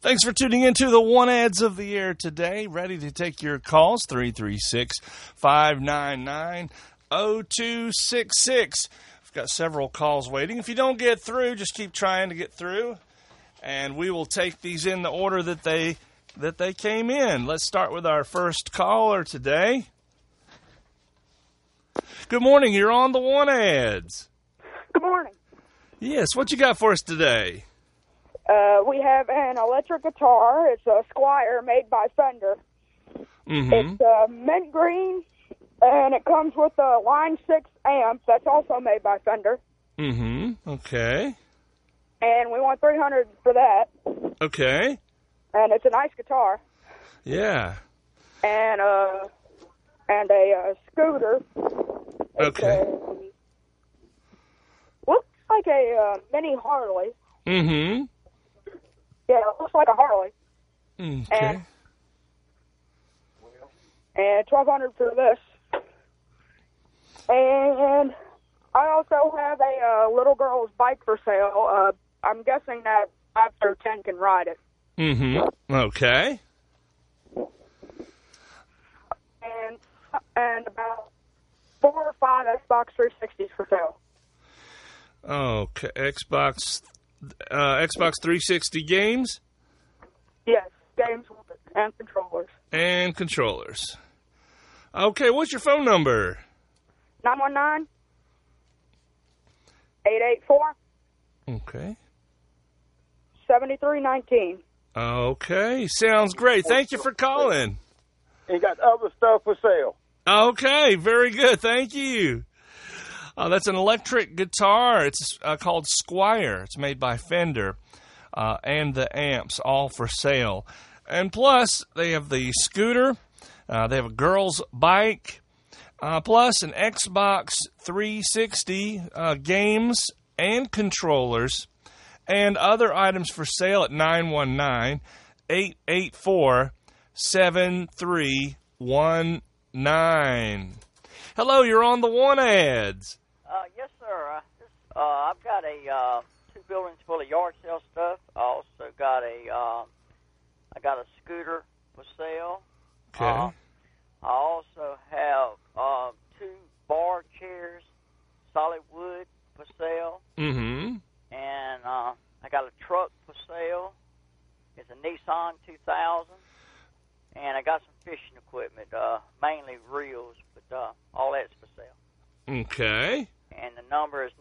Thanks for tuning into the One Ads of the Air today. Ready to take your calls, 336-599-0266. I've got several calls waiting. If you don't get through, just keep trying to get through, and we will take these in the order that they came in. Let's start with our first caller today. Good morning. You're on the One Ads. Good morning. Yes, what you got for us today? We have an electric guitar. It's a Squier made by Fender. Mm-hmm. It's mint green, and it comes with a Line 6 amp that's also made by Fender. Mm-hmm. Okay. And we want $300 for that. Okay. And it's a nice guitar. Yeah. And a scooter. Okay. Looks like a mini Harley. Mm-hmm. Yeah, it looks like a Harley. Okay. And $1,200 for this. And I also have a little girl's bike for sale. I'm guessing that 5 through 10 can ride it. Mm-hmm. Okay. And about 4 or 5 Xbox 360s for sale. Okay. Xbox 360 games? Yes, games and controllers. And controllers. Okay, what's your phone number? 919-884. Okay. 7319. Okay, sounds great. Thank you for calling. He got other stuff for sale. Okay, very good. Thank you. That's an electric guitar. It's called Squier. It's made by Fender. And the amps, all for sale. And plus, they have the scooter. They have a girl's bike. Plus, an Xbox 360 games and controllers. And other items for sale at 919-884-7319. Hello, you're on the One Ads. Yes, sir. I've got a 2 buildings full of yard sale stuff. I also got I got a scooter for sale. Okay. I also have 2 bar chairs, solid wood for sale. Mm-hmm. And I got a truck for sale. It's a Nissan 2000. And I got some fishing equipment, mainly reels, but all that's for sale. Okay. And the number is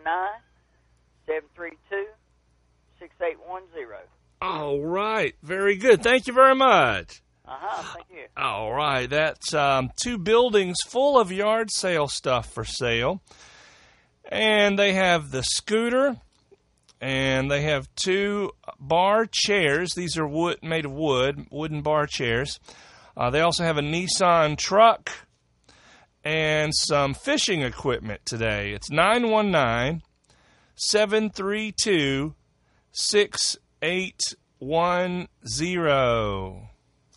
919-732-6810. All right. Very good. Thank you very much. Thank you. All right. That's 2 buildings full of yard sale stuff for sale. And they have the scooter, and they have 2 bar chairs. These are made of wooden bar chairs. They also have a Nissan truck and some fishing equipment today. It's 919-732-6810.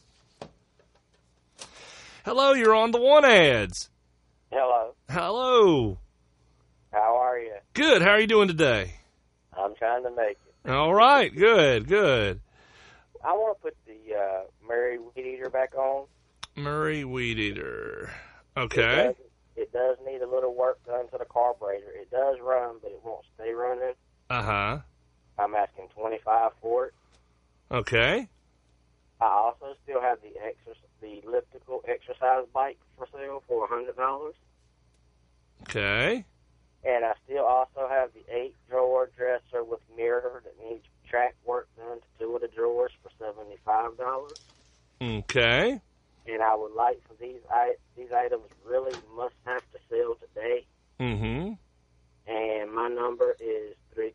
Hello, you're on the One Ads. Hello. Hello. How are you? Good. How are you doing today? I'm trying to make it. All right. Good, good. I want to put the Murray Weed Eater back on. Murray Weed Eater. Okay. It does need a little work done to the carburetor. It does run, but it won't stay running. Uh-huh. I'm asking $25 for it. Okay. I also still have the elliptical exercise bike for sale for $100. Okay. And I still also have the 8-drawer dresser with mirror that needs track work done to 2 of the drawers for $75. Okay. And I would like for these items really must have to sell today. Mm-hmm. And my number is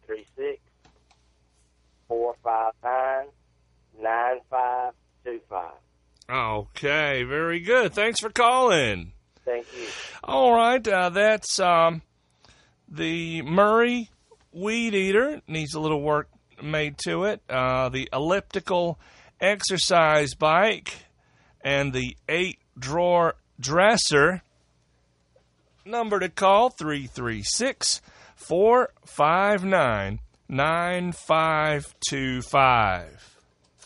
336-459-9525. Okay, very good. Thanks for calling. Thank you. All right, that's the Murray Weed Eater. Needs a little work made to it. The elliptical exercise bike and the 8-drawer dresser. Number to call, 336-459-9525.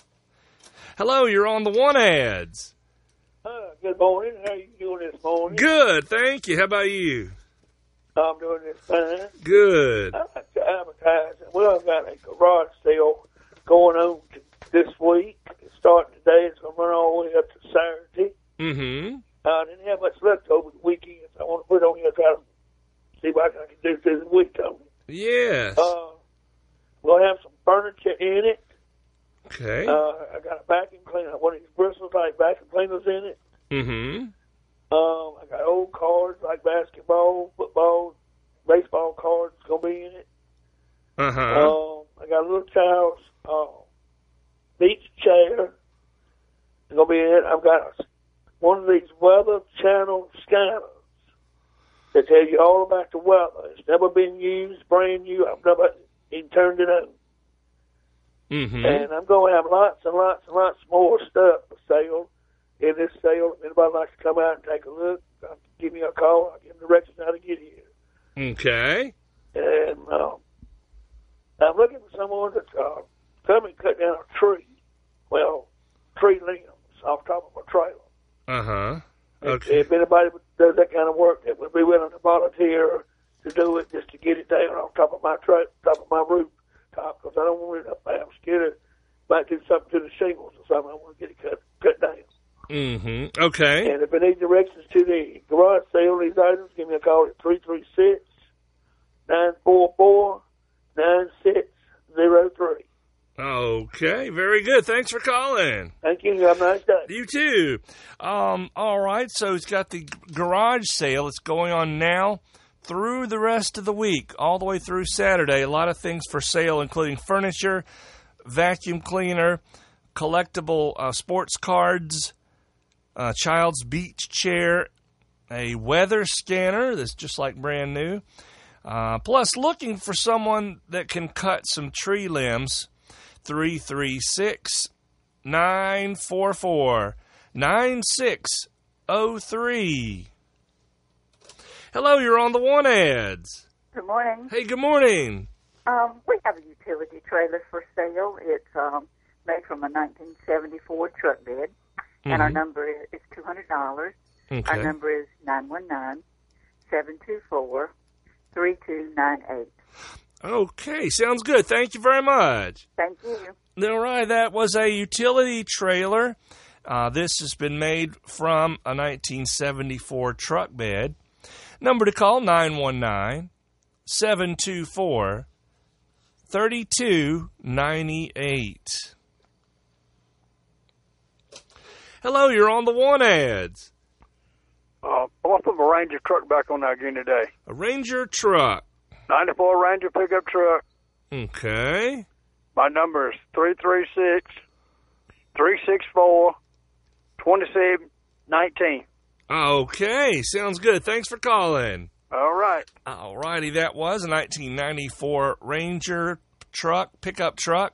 Hello, you're on the one ads. Good morning. How you doing this morning? Good, thank you. How about you? I'm doing this fine. Good. I like to advertise. Well, I've got a garage sale going on this week. It's starting today. It's going to run all the way up to Saturday. Mm-hmm. I didn't have much left over the weekend. So I want to put it on here, try to see what I can do through the week on it. Yes. We'll have some furniture in it. Okay. I got a vacuum cleaner, one of these Bristol-type vacuum cleaners in it. Mm-hmm. I got old cards like basketball, football, baseball cards going to be in it. Uh-huh. I got a little child's beach chair. It's going to be in it. I've got one of these Weather Channel scanners that tell you all about the weather. It's never been used, brand new. I've never even turned it on. Mm-hmm. And I'm going to have lots and lots and lots more stuff for sale in this sale. If anybody likes to come out and take a look, give me a call. I'll give them directions how to get here. Okay. And I'm looking for someone to come and cut down a tree. Well, tree limbs off top of a trailer. Uh-huh. Okay. If anybody does that kind of work that would be willing to volunteer to do it just to get it down off top of my top of my roof top, because I don't want it up there. I'm scared it might do something to the shingles or something. I want to get it cut down. Mm-hmm. Okay. And if you need directions to the garage sale of these items, give me a call at 336-944-9603. Okay, very good. Thanks for calling. Thank you. Have a nice day. You too. All right, so it's got the garage sale. It's going on now through the rest of the week, all the way through Saturday. A lot of things for sale, including furniture, vacuum cleaner, collectible sports cards, a child's beach chair, a weather scanner that's just like brand new, plus looking for someone that can cut some tree limbs. 336-944-9603. Hello, you're on the one ads. Good morning. Hey, good morning. We have a utility trailer for sale. It's made from a 1974 truck bed, and our number is $200. Okay. Our number is 919-724-3298. Okay, sounds good. Thank you very much. Thank you. All right, that was a utility trailer. This has been made from a 1974 truck bed. Number to call, 919-724-3298. Hello, you're on the one ads. I want to put my Ranger truck back on there again today. A Ranger truck. 94 Ranger pickup truck. Okay. My number is 336-364-2719. Okay, sounds good. Thanks for calling. All right. All righty, that was a 1994 Ranger truck, pickup truck.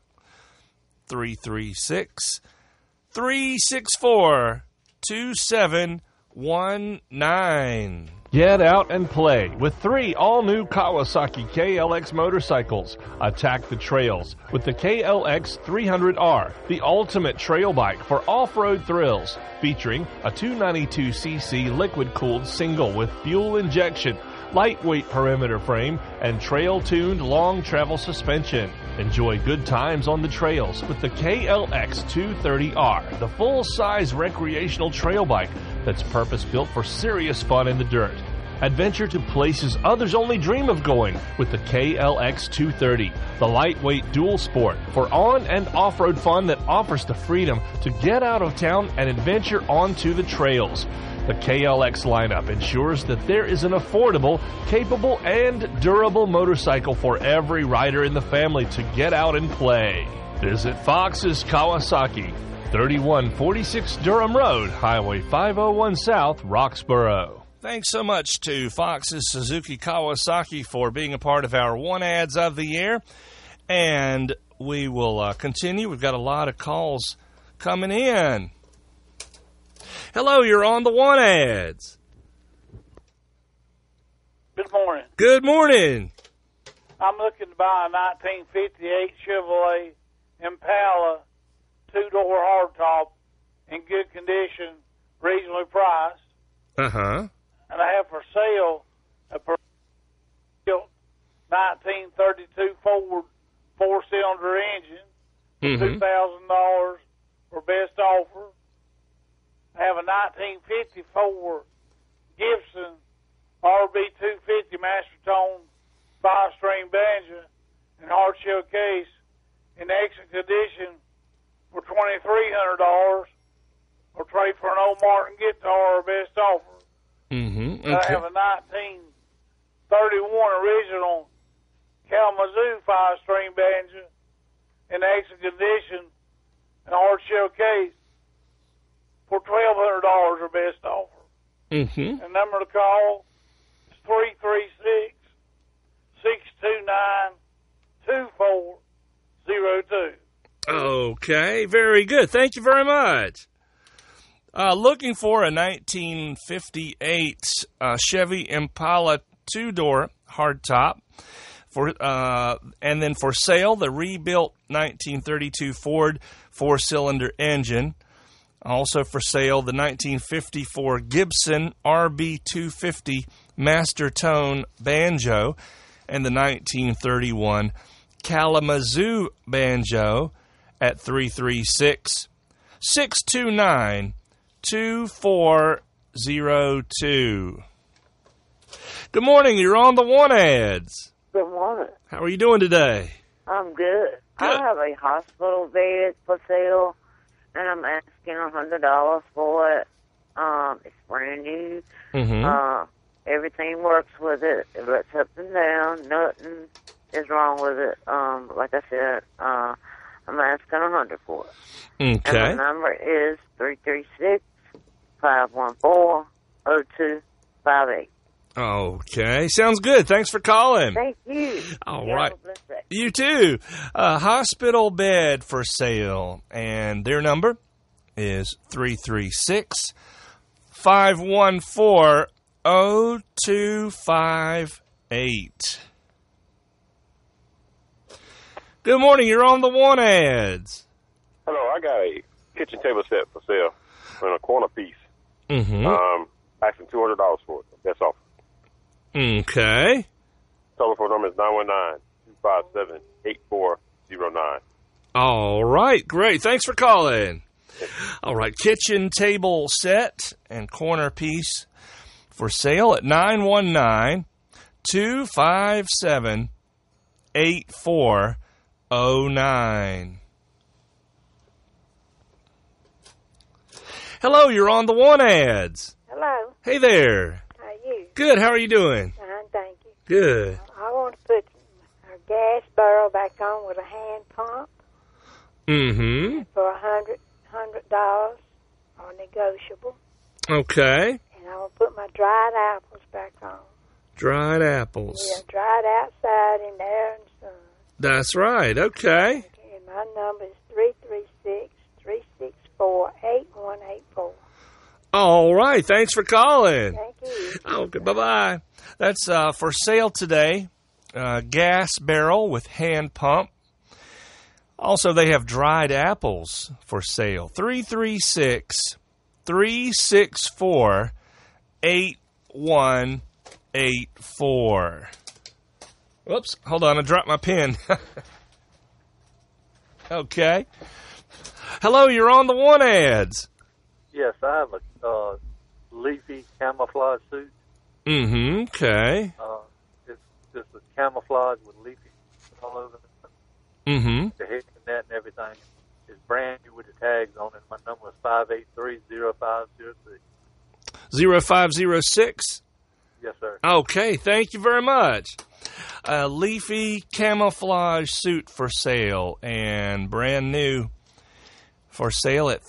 336-364-2719. Get out and play with 3 all-new Kawasaki KLX motorcycles. Attack the trails with the KLX 300R, the ultimate trail bike for off-road thrills, featuring a 292cc liquid-cooled single with fuel injection, lightweight perimeter frame, and trail-tuned long-travel suspension. Enjoy good times on the trails with the KLX 230R, the full-size recreational trail bike that's purpose-built for serious fun in the dirt. Adventure to places others only dream of going with the KLX 230, the lightweight dual sport for on- and off-road fun that offers the freedom to get out of town and adventure onto the trails. The KLX lineup ensures that there is an affordable, capable, and durable motorcycle for every rider in the family to get out and play. Visit Fox's Kawasaki, 3146 Durham Road, Highway 501 South, Roxborough. Thanks so much to Fox's Suzuki Kawasaki for being a part of our One Ads of the Year. And we will continue. We've got a lot of calls coming in. Hello, you're on the One Ads. Good morning. Good morning. I'm looking to buy a 1958 Chevrolet Impala 2-door two-door hardtop in good condition, reasonably priced. Uh-huh. And I have for sale a 1932 Ford four-cylinder engine, $2,000 for best offer. I have a 1954 Gibson RB250 Master Tone 5-string banjo and hard shell case in excellent condition for $2,300, or trade for an old Martin guitar or best offer. Okay. I have a 1931 original Kalamazoo 5-string banjo in excellent condition and hard shell case for $1,200 or best offer. Mm-hmm. The number to call is 336-629-2402. Okay, very good. Thank you very much. Looking for a 1958 Chevy Impala two-door hardtop, and then for sale, the rebuilt 1932 Ford four-cylinder engine. Also for sale, the 1954 Gibson RB250 Master Tone banjo and the 1931 Kalamazoo banjo at 336-629-2402. Good morning. You're on the One Ads. Good morning. How are you doing today? I'm good. Good. I have a hospital bed for sale, and I'm asking $100 for it. It's brand new. Everything works with it. It lets up and down. Nothing is wrong with it. Like I said, I'm asking $100 for it. Okay. And the number is 336-514-0258. Okay. Sounds good. Thanks for calling. Thank you. All You right. have a blessed day. You too. Hospital bed for sale, and their number is 336-514-0258. Good morning. You're on the One Ads. Hello, I got a kitchen table set for sale in a corner piece. Asking $200 for it. That's all. Okay. Telephone number is 919-257-8409. All right. Great. Thanks for calling. All right. Kitchen table set and corner piece for sale at 919-257-8409. Hello, you're on the One Ads. Hello. Hey there. How are you? Good. How are you doing? Fine, thank you. Good. I want to put a gas barrel back on with a hand pump for $100 or negotiable. Okay. And I want to put my dried apples back on. Dried apples. Yeah, dried outside in the air and sun. That's right. Okay. And my number is 336-364-8184. All right. Thanks for calling. Thank you. Okay. Bye-bye. That's for sale today. Gas barrel with hand pump. Also, they have dried apples for sale. 336-364-8184. Whoops. Hold on. I dropped my pen. Okay. Hello. You're on the One Ads. Yes, I have a leafy camouflage suit. Okay. It's just a camouflage with leafy all over it. The head and net and everything. It's brand new with the tags on it. My number is 583-0506. 0506? Yes, sir. Okay, thank you very much. A leafy camouflage suit for sale and brand new for sale at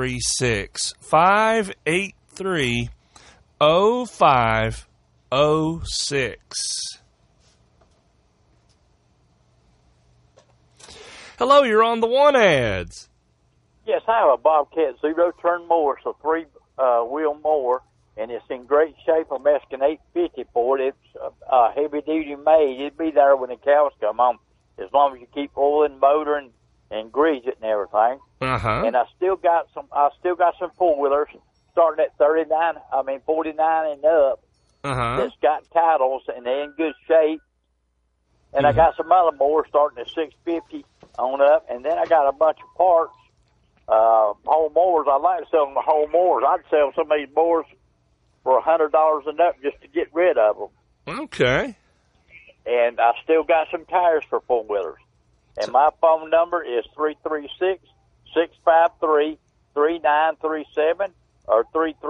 336-583-0506. Hello, you're on the One Ads. Yes, I have a Bobcat zero-turn mower, so three-wheel mower, and it's in great shape. I'm asking $850 for it. It's heavy-duty made. It'll be there when the cows come home, as long as you keep oiling the motor and and grease it and everything. Uh-huh. And I still got some 4-wheelers starting at 49 and up. Uh-huh. That's got titles and they're in good shape. And I got some other mowers starting at 650 on up. And then I got a bunch of parts, whole mowers. I like to sell them the whole mowers. I'd sell some of these mowers for $100 and up just to get rid of them. Okay. And I still got some tires for 4-wheelers. And my phone number is 336-653-3937 or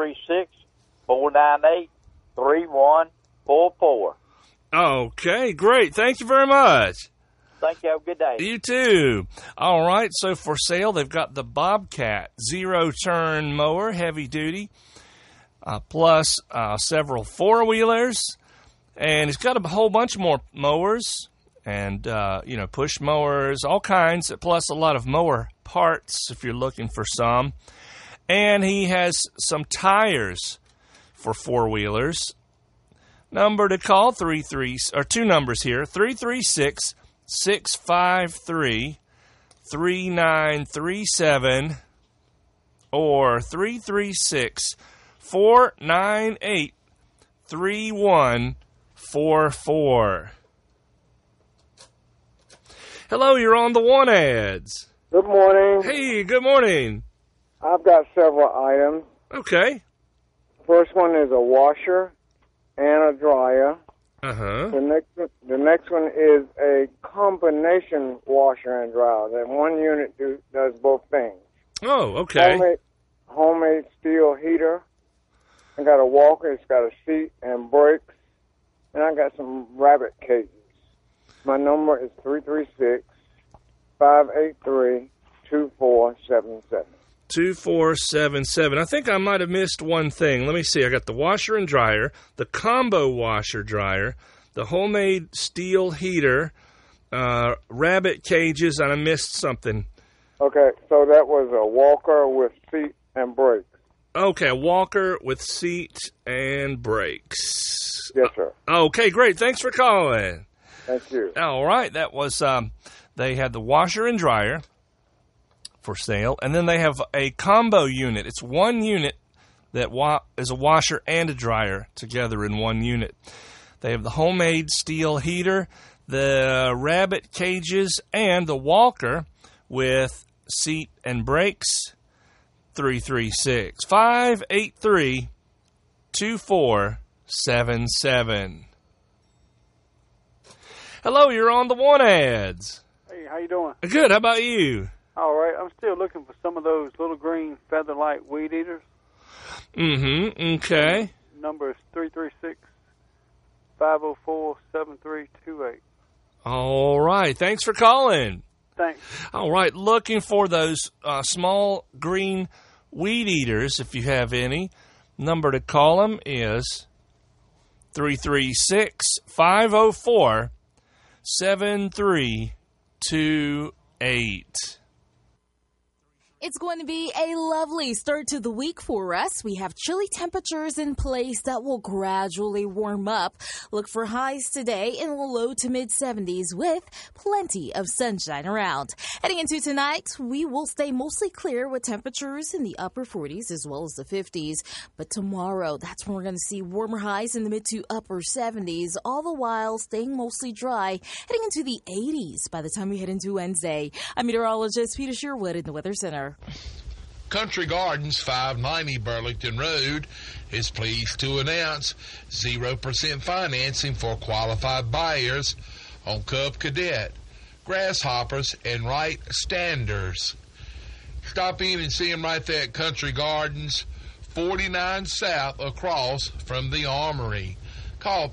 336-498-3144. Okay, great. Thank you very much. Thank you. Have a good day. You too. All right, so for sale, they've got the Bobcat zero-turn mower, heavy duty, plus several 4-wheelers. And it's got a whole bunch more mowers and, push mowers, all kinds, plus a lot of mower parts if you're looking for some. And he has some tires for 4-wheelers. Number to call, two numbers here, 336-653-3937 or 336-498-3144. Hello, you're on the One Ads. Good morning. Hey, good morning. I've got several items. Okay. First one is a washer and a dryer. Uh-huh. The next one is a combination washer and dryer. That one unit does both things. Oh, okay. Homemade steel heater. I got a walker. It's got a seat and brakes. And I got some rabbit cages. My number is 336-583-2477. 2477. I think I might have missed one thing. Let me see. I got the washer and dryer, the combo washer dryer, the homemade steel heater, rabbit cages, and I missed something. Okay, so that was a walker with seat and brakes. Okay, a walker with seat and brakes. Yes, sir. Okay, great. Thanks for calling. Thank you. All right, that was, they had the washer and dryer for sale, and then they have a combo unit. It's one unit that is a washer and a dryer together in one unit. They have the homemade steel heater, the rabbit cages, and the walker with seat and brakes. 336-583-2477. Hello, you're on the One Ads. Hey, how you doing? Good. How about you? All right. I'm still looking for some of those little green feather-light weed eaters. Mm-hmm. Okay. Number is 336-504-7328. All right. Thanks for calling. Thanks. All right. Looking for those small green weed eaters, if you have any. Number to call them is 336-504-7328. It's going to be a lovely start to the week for us. We have chilly temperatures in place that will gradually warm up. Look for highs today in the low to mid 70s with plenty of sunshine around. Heading into tonight, we will stay mostly clear with temperatures in the upper 40s as well as the 50s. But tomorrow, that's when we're going to see warmer highs in the mid to upper 70s, all the while staying mostly dry, heading into the 80s by the time we head into Wednesday. I'm meteorologist Peter Sherwood in the Weather Center. Country Gardens, 590 Burlington Road, is pleased to announce 0% financing for qualified buyers on Cub Cadet, Grasshoppers, and Wright Standers. Stop in and see them right there at Country Gardens, 49 South across from the Armory. Call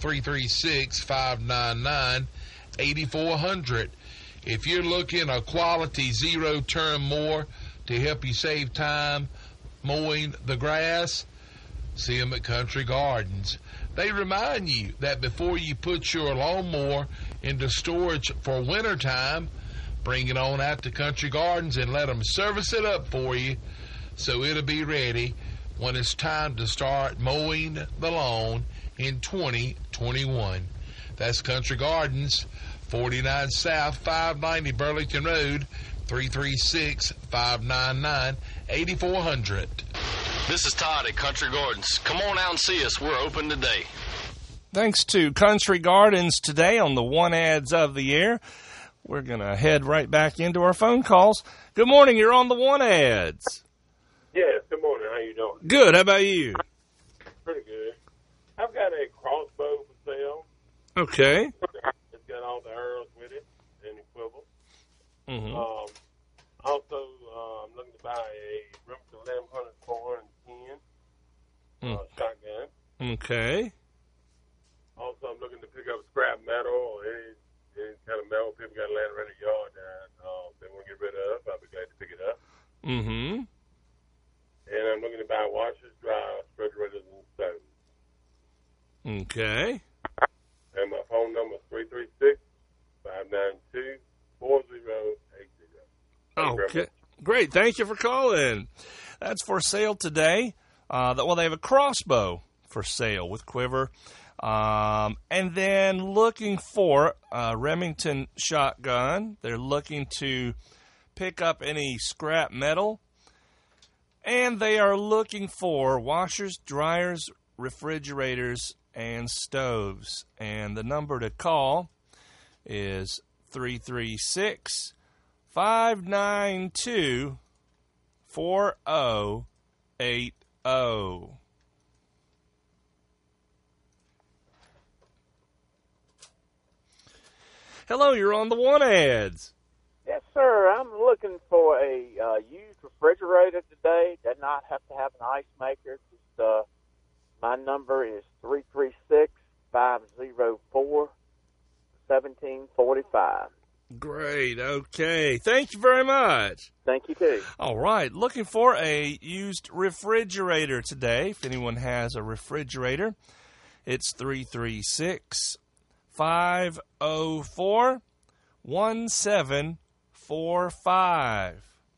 336-599-8400. If you're looking a quality zero-turn mower to help you save time mowing the grass, see them at Country Gardens. They remind you that before you put your lawnmower into storage for wintertime, bring it on out to Country Gardens and let them service it up for you so it'll be ready when it's time to start mowing the lawn in 2021. That's Country Gardens, 49 South, 590 Burlington Road, 336-599-8400. This is Todd at Country Gardens. Come on out and see us. We're open today. Thanks to Country Gardens today on the One Ads of the Year. We're going to head right back into our phone calls. Good morning. You're on the One Ads. Yes, good morning. How you doing? Good. How about you? Pretty good. I've got a crossbow for sale. Okay. It's got all the arrows with it and the quiver. Mm-hmm. Also, I'm looking to buy a Remington 1100 410 shotgun. Okay. Also, I'm looking to pick up scrap metal or any kind of metal people got laying around the yard that they want to get rid of. I'll be glad to pick it up. Mm-hmm. And I'm looking to buy washers, dryers, refrigerators, and stoves. Okay. And my phone number is 336-592-4080. Okay. Great. Thank you for calling. That's for sale today. They have a crossbow for sale with quiver. And then looking for a Remington shotgun. They're looking to pick up any scrap metal. And they are looking for washers, dryers, refrigerators, and stoves. And the number to call is 336-592-4080. Hello, you're on the One Ads. Yes, sir. I'm looking for a used refrigerator today. Does not have to have an ice maker. Just, my number is 336-504-1745. Great. Okay. Thank you very much. Thank you, too. All right. Looking for a used refrigerator today. If anyone has a refrigerator, it's 336-504-1745.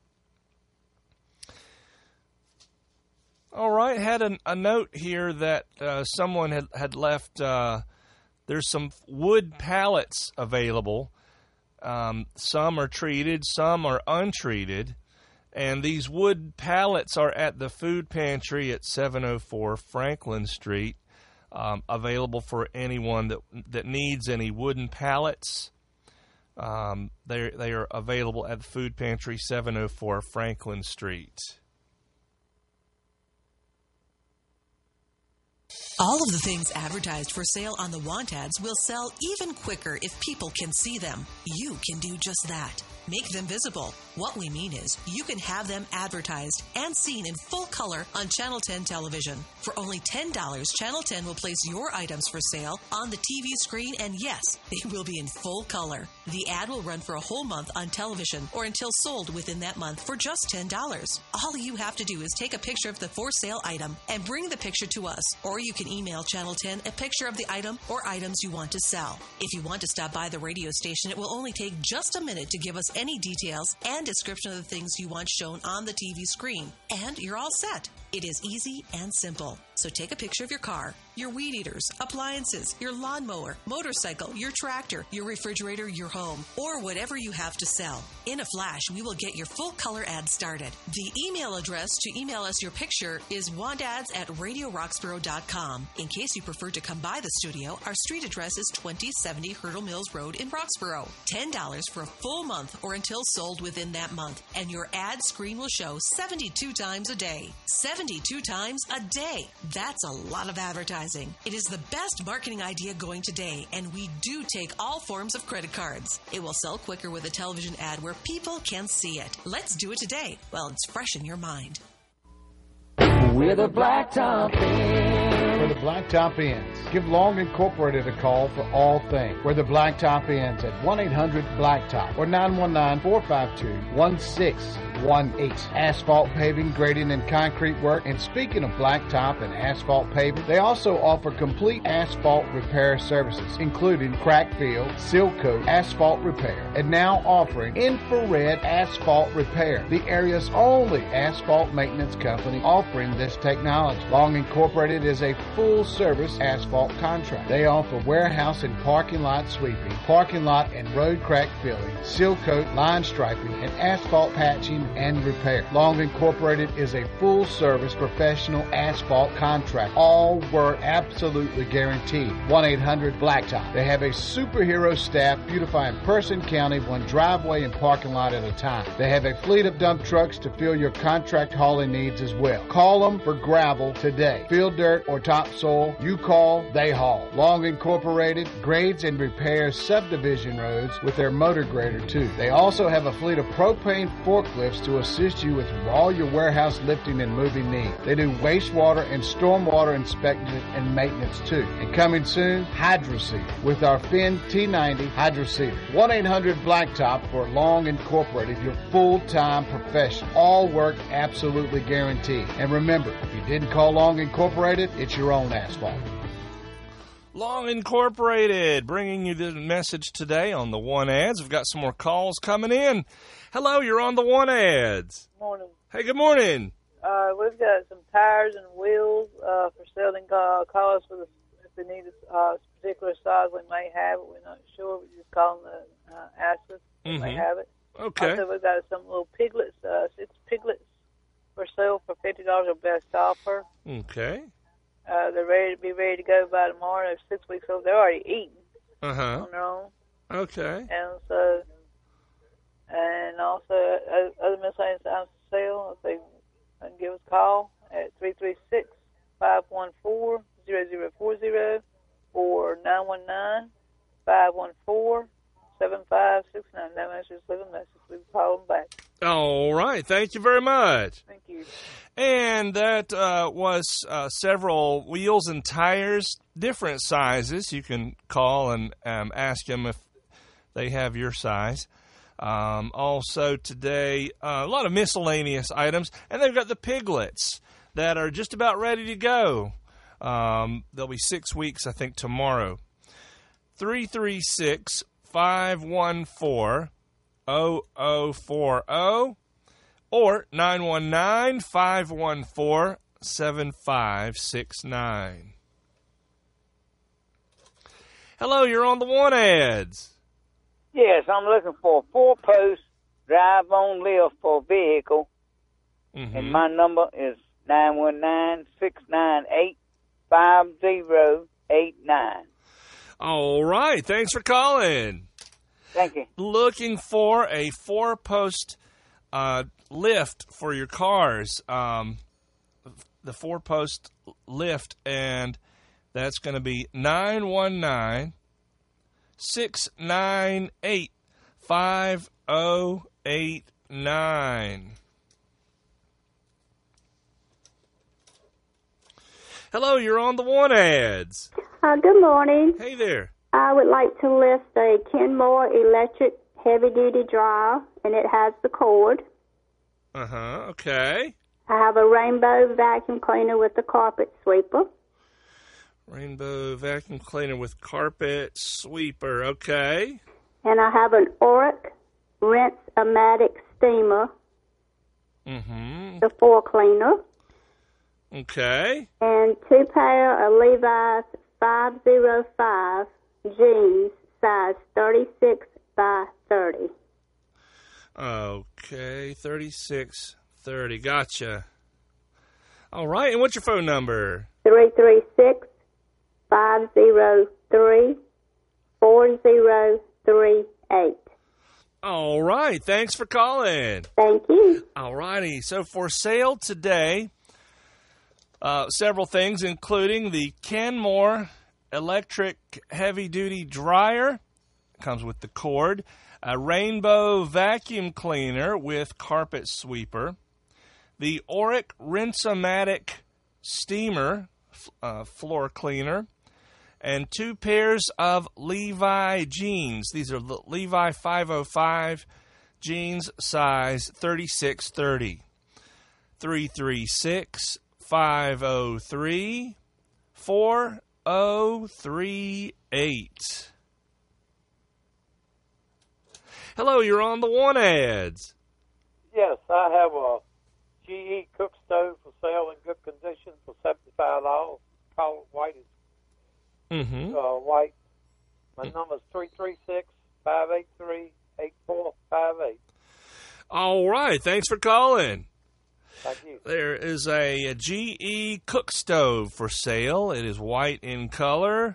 All right. Had a note here that someone had left. There's some wood pallets available. Some are treated, some are untreated. And these wood pallets are at the food pantry at 704 Franklin Street. Available for anyone that needs any wooden pallets. They are available at the food pantry, 704 Franklin Street. All of the things advertised for sale on the Want Ads will sell even quicker if people can see them. You can do just that. Make them visible. What we mean is you can have them advertised and seen in full color on Channel 10 television. For only $10, Channel 10 will place your items for sale on the TV screen, and yes, they will be in full color. The ad will run for a whole month on television or until sold within that month for just $10. All you have to do is take a picture of the for sale item and bring the picture to us, or you can email Channel 10 a picture of the item or items you want to sell. If you want to stop by the radio station, it will only take just a minute to give us any details and description of the things you want shown on the TV screen, and you're all set. It is easy and simple. So take a picture of your car, your weed eaters, appliances, your lawnmower, motorcycle, your tractor, your refrigerator, your home, or whatever you have to sell. In a flash, we will get your full color ad started. The email address to email us your picture is wantads@radioroxborough.com. In case you prefer to come by the studio, our street address is 2070 Hurdle Mills Road in Roxborough. $10 for a full month or until sold within that month, and your ad screen will show 72 times a day. 72 times a day. That's a lot of advertising. It is the best marketing idea going today, and we do take all forms of credit cards. It will sell quicker with a television ad where people can see it. Let's do it today while it's fresh in your mind. We're the Blacktop Ends. We're the Blacktop Ends. Give Long Incorporated a call for all things. We're the Blacktop Ends at 1-800-BLACKTOP or 919-452-1610. 888-888-5818. Asphalt paving, grading, and concrete work. And speaking of blacktop and asphalt paving, they also offer complete asphalt repair services, including crack fill, seal coat, asphalt repair, and now offering infrared asphalt repair, the area's only asphalt maintenance company offering this technology. Long Incorporated is a full-service asphalt contract. They offer warehouse and parking lot sweeping, parking lot and road crack filling, seal coat, line striping, and asphalt patching and repair. Long Incorporated is a full-service professional asphalt contract. All work absolutely guaranteed. 1-800-BLACKTOP. They have a superhero staff beautifying Person County, one driveway and parking lot at a time. They have a fleet of dump trucks to fill your contract hauling needs as well. Call them for gravel today. Field dirt or topsoil, you call, they haul. Long Incorporated grades and repairs subdivision roads with their motor grader too. They also have a fleet of propane forklifts to assist you with all your warehouse lifting and moving needs. They do wastewater and stormwater inspection and maintenance too. And coming soon, HydroSeed with our Finn T90 HydroSeeder. 1-800-BLACKTOP for Long Incorporated, your full-time professional. All work absolutely guaranteed. And remember, if you didn't call Long Incorporated, it's your own asphalt. Long Incorporated, bringing you the message today on the One Ads. We've got some more calls coming in. Hello, you're on the One Ads. Morning. Hey, good morning. We've got some tires and wheels for selling. Call us if they need a particular size. We may have it. We're not sure. We just call them to ask us. We may have it. Okay. Also, we've got some little piglets, 6 piglets for sale for $50 a best offer. Okay. They're ready to go by tomorrow. They're 6 weeks old. They're already eating Uh-huh. on their own. Okay. And also other miscellaneous items for sale. If they can give us a call at 336-514-0040 or 919-514-7569. That message, leave a message. We can call them back. All right. Thank you very much. Thank you. And that was several wheels and tires, different sizes. You can call and ask them if they have your size. Also today, a lot of miscellaneous items. And they've got the piglets that are just about ready to go. They'll be 6 weeks, I think, tomorrow. 336-514-0040 or 919-514-7569. Hello, you're on the One Ads. Yes, I'm looking for a 4-post drive-on lift for a vehicle, and my number is 919-698-5089. All right, thanks for calling. Thank you. Looking for a 4-post lift for your cars. The 4-post lift, and that's going to be 919-698-5089. Hello, you're on the One Ads. Good morning. Hey there. I would like to list a Kenmore electric heavy-duty dryer, and it has the cord. Okay. I have a Rainbow vacuum cleaner with a carpet sweeper. Rainbow vacuum cleaner with carpet sweeper. Okay. And I have an Oric Rinse-O-Matic steamer. The floor cleaner. Okay. And 2 pair of Levi's 505 jeans, size 36 by 30. Okay, 3630. Gotcha. All right, and what's your phone number? 336-503-4038. All right, thanks for calling. Thank you. All righty, so for sale today, several things, including the Kenmore electric heavy-duty dryer. Comes with the cord. A Rainbow vacuum cleaner with carpet sweeper. The Oric Rinse-O-Matic steamer floor cleaner. And 2 pairs of Levi jeans. These are the Levi 505 jeans size 3630. 336-503-4038. Hello, you're on the One Ads. Yes, I have a GE cook stove for sale in good condition for $75. Call it white. White. My number is 336-583-8458. All right, thanks for calling. Thank you. There is a GE cook stove for sale. It is white in color.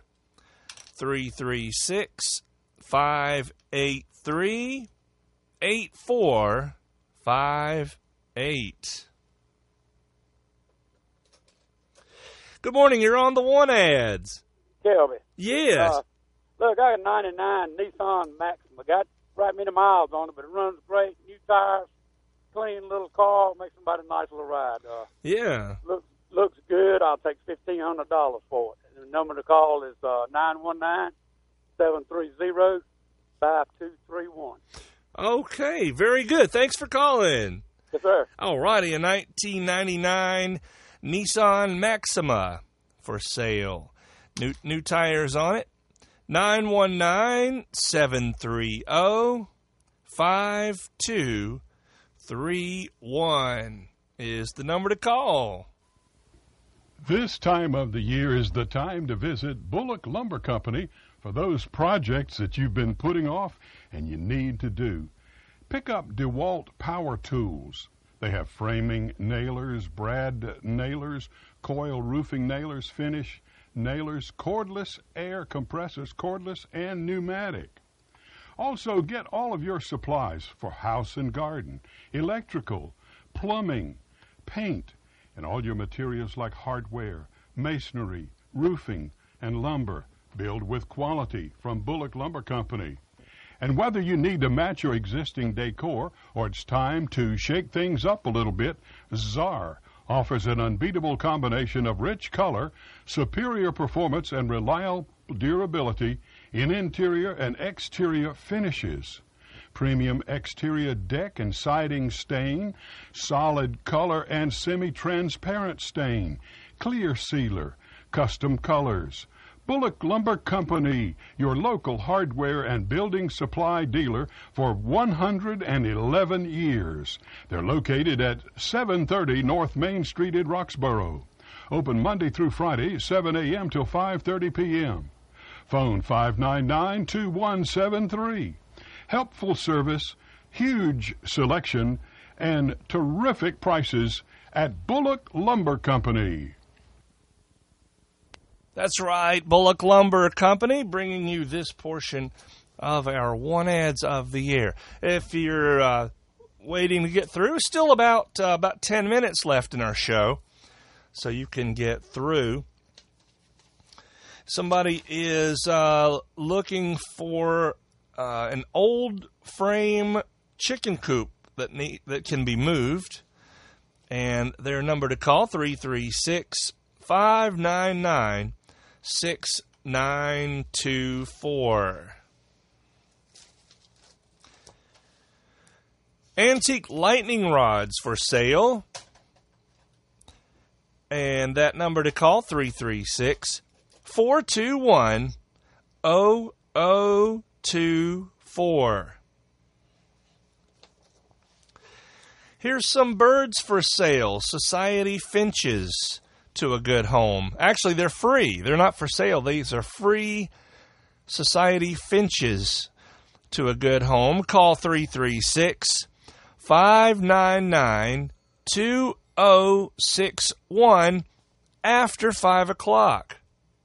336-583-8458. Good morning. You're on the One Ads. Tell me. Yes. Look, I got a 99 Nissan Maxima. Got right many miles on it, but it runs great. New tires, clean little car, makes somebody a nice little ride. Yeah. Looks good. I'll take $1,500 for it. And the number to call is 919-730-5231. Okay, very good. Thanks for calling. Yes, sir. All righty, a 1999 Nissan Maxima for sale. New tires on it. 919-730-5231 is the number to call. This time of the year is the time to visit Bullock Lumber Company for those projects that you've been putting off and you need to do. Pick up DeWalt Power Tools. They have framing nailers, brad nailers, coil roofing nailers, finish nailers, cordless air compressors, cordless and pneumatic. Also, get all of your supplies for house and garden, electrical, plumbing, paint, and all your materials like hardware, masonry, roofing, and lumber. Build with quality from Bullock Lumber Company. And whether you need to match your existing decor or it's time to shake things up a little bit, Czar offers an unbeatable combination of rich color, superior performance, and reliable durability in interior and exterior finishes. Premium exterior deck and siding stain, solid color and semi-transparent stain, clear sealer, custom colors. Bullock Lumber Company, your local hardware and building supply dealer for 111 years. They're located at 730 North Main Street in Roxborough. Open Monday through Friday, 7 a.m. till 5:30 p.m. Phone 599-2173. Helpful service, huge selection, and terrific prices at Bullock Lumber Company. That's right, Bullock Lumber Company, bringing you this portion of our One Ads of the year. If you're waiting to get through, still about 10 minutes left in our show, so you can get through. Somebody is looking for an old frame chicken coop that can be moved, and their number to call, 336-599-6924. Antique lightning rods for sale, and that number to call, 336-421-0024. Here's some birds for sale, society finches to a good home. Actually, they're free. They're not for sale. These are free society finches to a good home. Call 336-599-2061 after 5 o'clock.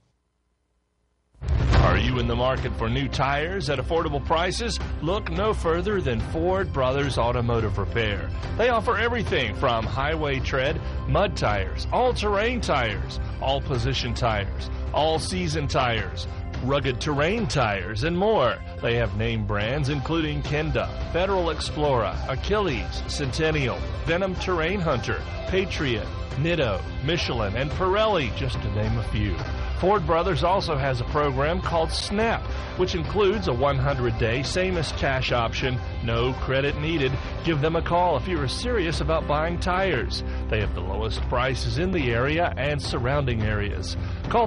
Are you in the market for new tires at affordable prices? Look no further than Ford Brothers Automotive Repair. They offer everything from highway tread, mud tires, all-terrain tires, all-position tires, all-season tires, rugged terrain tires, and more. They have name brands including Kenda, Federal Explorer, Achilles, Centennial, Venom Terrain Hunter, Patriot, Nitto, Michelin, and Pirelli, just to name a few. Ford Brothers also has a program called SNAP, which includes a 100-day same-as cash option, no credit needed. Give them a call if you are serious about buying tires. They have the lowest prices in the area and surrounding areas. Call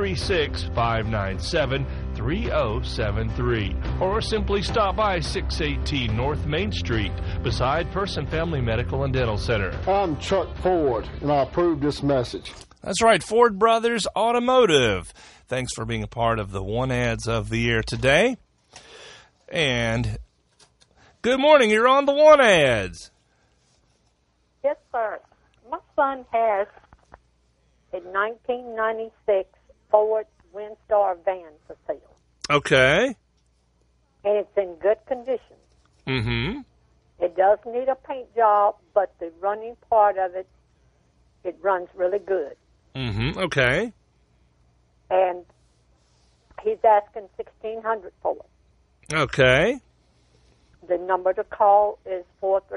336-597-3073 or simply stop by 618 North Main Street beside Person Family Medical and Dental Center. I'm Chuck Ford, and I approve this message. That's right, Ford Brothers Automotive. Thanks for being a part of the One Ads of the Year today. And good morning, you're on the One Ads. Yes, sir. My son has a 1996 Ford Windstar van for sale. Okay. And it's in good condition. Mm-hmm. It does need a paint job, but the running part of it, it runs really good. Mm-hmm. Okay. And he's asking $1,600 for it. Okay. The number to call is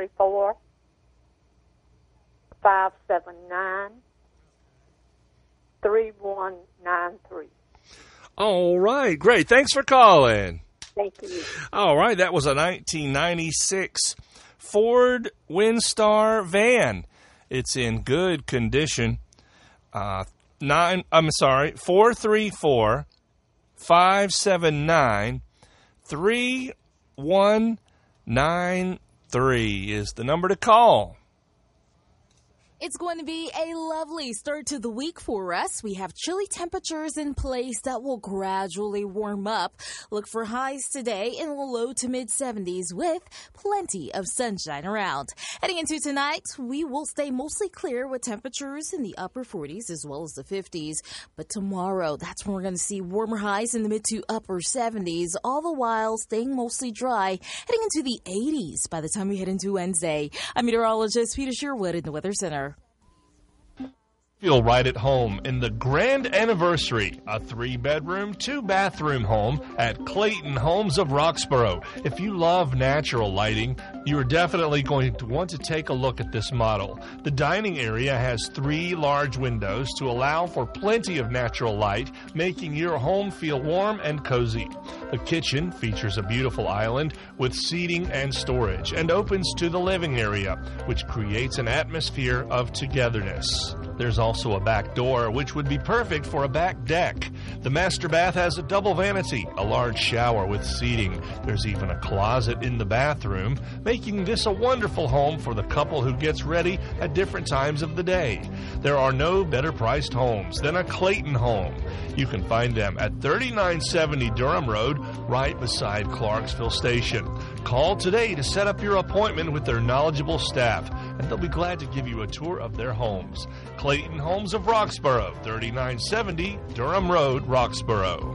434-579-3193. All right, great. Thanks for calling. Thank you. All right, that was a 1996 Ford Windstar van. It's in good condition. 434-579-3193 is the number to call. It's going to be a lovely start to the week for us. We have chilly temperatures in place that will gradually warm up. Look for highs today in the low to mid-70s with plenty of sunshine around. Heading into tonight, we will stay mostly clear with temperatures in the upper 40s as well as the 50s. But tomorrow, that's when we're going to see warmer highs in the mid to upper 70s, all the while staying mostly dry, heading into the 80s by the time we head into Wednesday. I'm meteorologist Peter Sherwood in the Weather Center. Feel right at home in the grand anniversary, a 3-bedroom, 2-bathroom home at Clayton Homes of Roxborough. If you love natural lighting, you are definitely going to want to take a look at this model. The dining area has 3 large windows to allow for plenty of natural light, making your home feel warm and cozy. The kitchen features a beautiful island with seating and storage and opens to the living area, which creates an atmosphere of togetherness. There's also a back door, which would be perfect for a back deck. The master bath has a double vanity, a large shower with seating. There's even a closet in the bathroom, making this a wonderful home for the couple who gets ready at different times of the day. There are no better priced homes than a Clayton home. You can find them at 3970 Durham Road, right beside Clarksville Station. Call today to set up your appointment with their knowledgeable staff, and they'll be glad to give you a tour of their homes. Clayton Homes of Roxborough, 3970 Durham Road, Roxborough.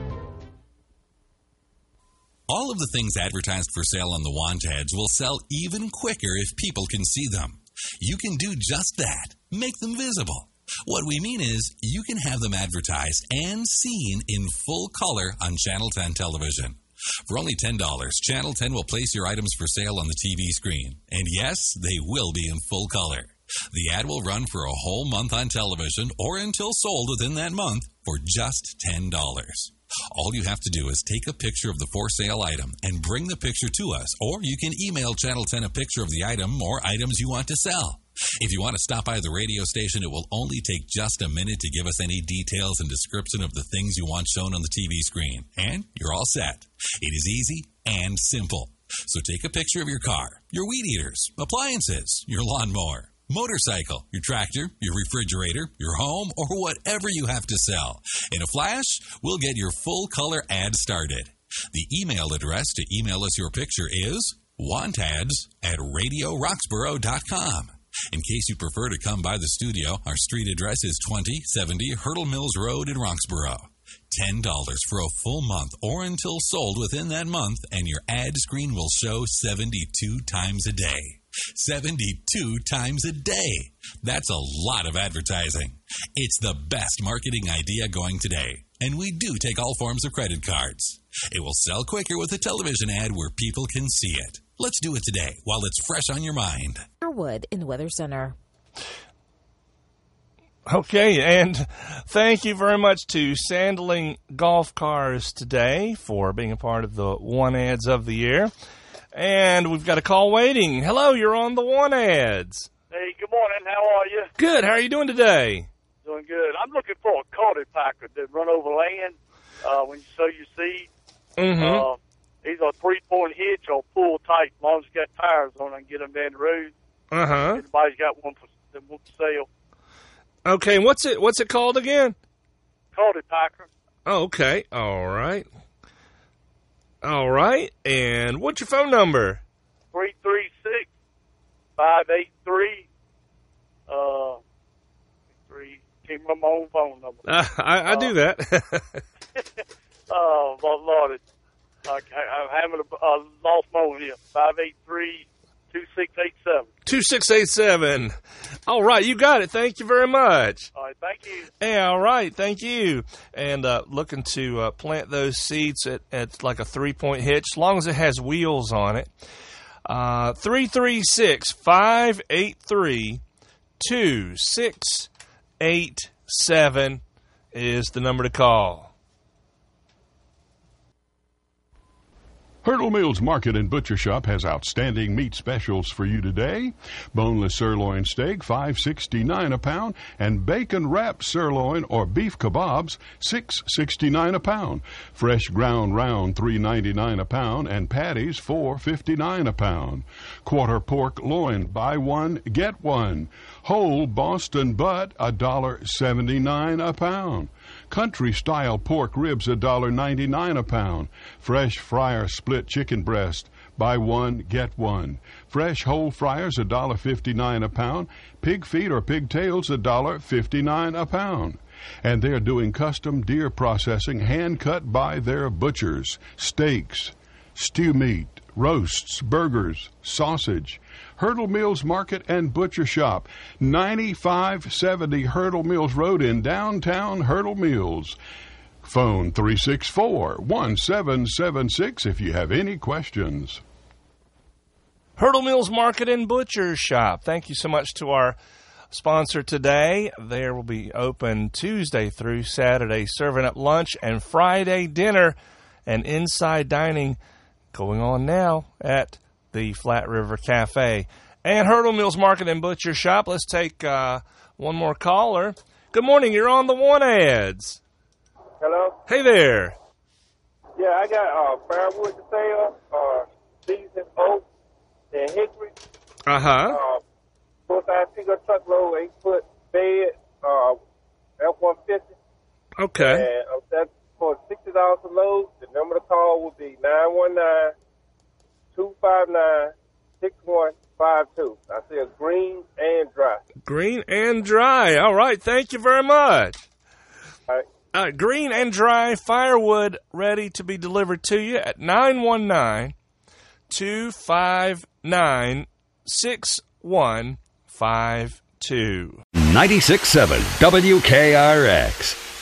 All of the things advertised for sale on the want ads will sell even quicker if people can see them. You can do just that. Make them visible. What we mean is you can have them advertised and seen in full color on Channel 10 television. For only $10, Channel 10 will place your items for sale on the TV screen. And yes, they will be in full color. The ad will run for a whole month on television or until sold within that month for just $10. All you have to do is take a picture of the for sale item and bring the picture to us, or you can email Channel 10 a picture of the item or items you want to sell. If you want to stop by the radio station, it will only take just a minute to give us any details and description of the things you want shown on the TV screen, and you're all set. It is easy and simple. So take a picture of your car, your weed eaters, appliances, your lawnmower, motorcycle, your tractor, your refrigerator, your home, or whatever you have to sell. In a flash, we'll get your full color ad started. The email address to email us your picture is wantads@radioroxborough.com. In case you prefer to come by the studio, our street address is 2070 Hurdle Mills Road in Roxborough. $10 for a full month or until sold within that month, and your ad screen will show 72 times a day. 72 times a day. That's a lot of advertising. It's the best marketing idea going today, and we do take all forms of credit cards. It will sell quicker with a television ad where people can see it. Let's do it today while it's fresh on your mind. Wood in the Weather Center. Okay, and thank you very much to Sandling Golf Cars today for being a part of the One Ads of the Year. And we've got a call waiting. Hello, you're on the One Ads. Hey, good morning. How are you? Good. How are you doing today? Doing good. I'm looking for a cultipacker that run over land when you sow your seed. Mm-hmm. Either a 3-point hitch or pull tight. As long as you got tires on it, and get them down the road. Uh-huh. Everybody's got one for sale. Okay, what's it called again? Cultipacker. Oh, okay. All right. All right. And what's your phone number? 336-583. Can't remember my own phone number. I do that. Oh, Lord. I'm having a lost phone here. 583-2687. 2687. All right, you got it. Thank you very much. All right, thank you. Yeah, all right, thank you. And looking to plant those seeds at like a 3-point hitch, as long as it has wheels on it. 336-583-2687 is the number to call. Hurdle Mills Market and Butcher Shop has outstanding meat specials for you today. Boneless sirloin steak, $5.69 a pound, and bacon wrapped sirloin or beef kebabs, $6.69 a pound. Fresh ground round, $3.99 a pound, and patties, $4.59 a pound. Quarter pork loin, buy one, get one. Whole Boston butt, $1.79 a pound. Country-style pork ribs, $1.99 a pound. Fresh fryer split chicken breast, buy one, get one. Fresh whole fryers, $1.59 a pound. Pig feet or pigtails, $1.59 a pound. And they're doing custom deer processing, hand-cut by their butchers. Steaks, stew meat, roasts, burgers, sausage. Hurdle Mills Market and Butcher Shop, 9570 Hurdle Mills Road in downtown Hurdle Mills. Phone 364-1776 if you have any questions. Hurdle Mills Market and Butcher Shop. Thank you so much to our sponsor today. They will be open Tuesday through Saturday, serving up lunch and Friday dinner and inside dining going on now at the Flat River Cafe. And Hurdle Mills Market and Butcher Shop. Let's take one more caller. Good morning. You're on the One Ads. Hello? Hey there. Yeah, I got firewood to sell, seasoned oak and hickory. Uh-huh. Full-size pickup truckload, 8-foot bed, F-150. Okay. And that's for $60 a load. The number to call would be 919-259-6152. I said green and dry. Green and dry. All right. Thank you very much. All right. Green and dry firewood ready to be delivered to you at 919-259-6152. 96.7 WKRX.